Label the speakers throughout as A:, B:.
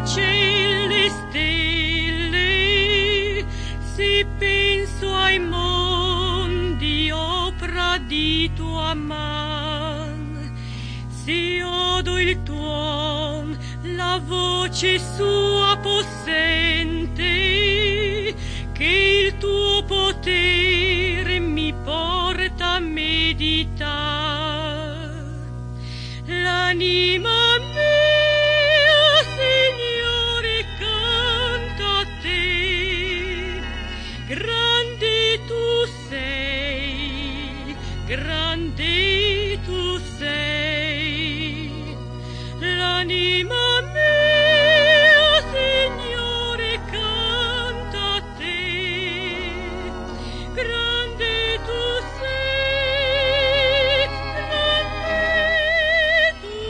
A: ciel le stelle, se penso ai mondi opera di tua man, se odo il tuon, la voce sua possente, che il tuo potere mi porta a meditar. L'anima mia, Signore, canta a te, grande tu sei, grande tu sei. L'anima mia, Signore, canta a te, grande tu sei, grande tu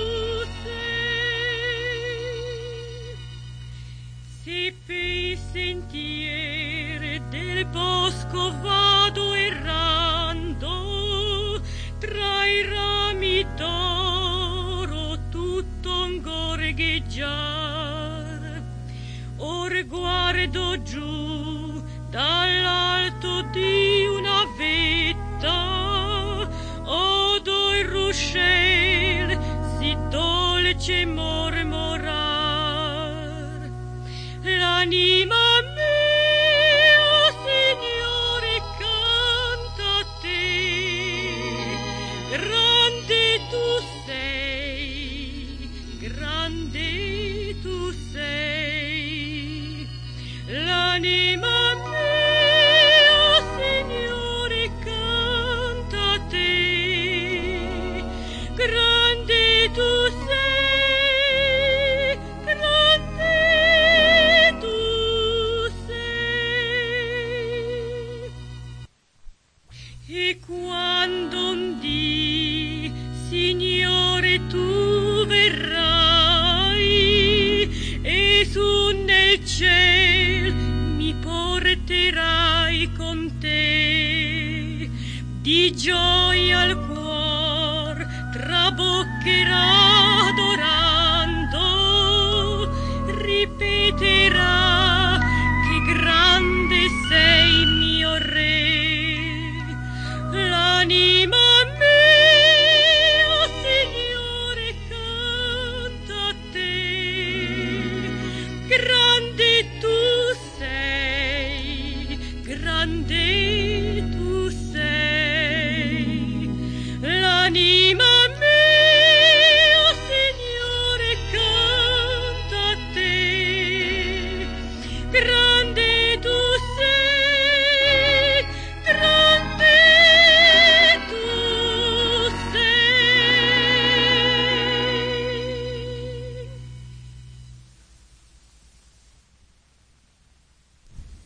A: sei. Se per sentieri del bosco vado errando, tra i rami d'oro tutto un gorgheggiar, or guardo giù dall'alto di una vetta, odo il ruscello si dolce mormorar. L'anima mia, Signore, canta a te, grande tu sei, grande tu sei. L'anima mia, Signore, canta a te, grande tu sei, grande tu sei. E quando un dì, Signore, tu verrai e su nel ciel mi porterai con te, di gioia al cuor traboccherà adorando, ripeterà che grande sei mio Re. L'anima mia, Signore, canta a te, grande tu sei, grande tu sei. L'anima mia, Signore, canta a te, grande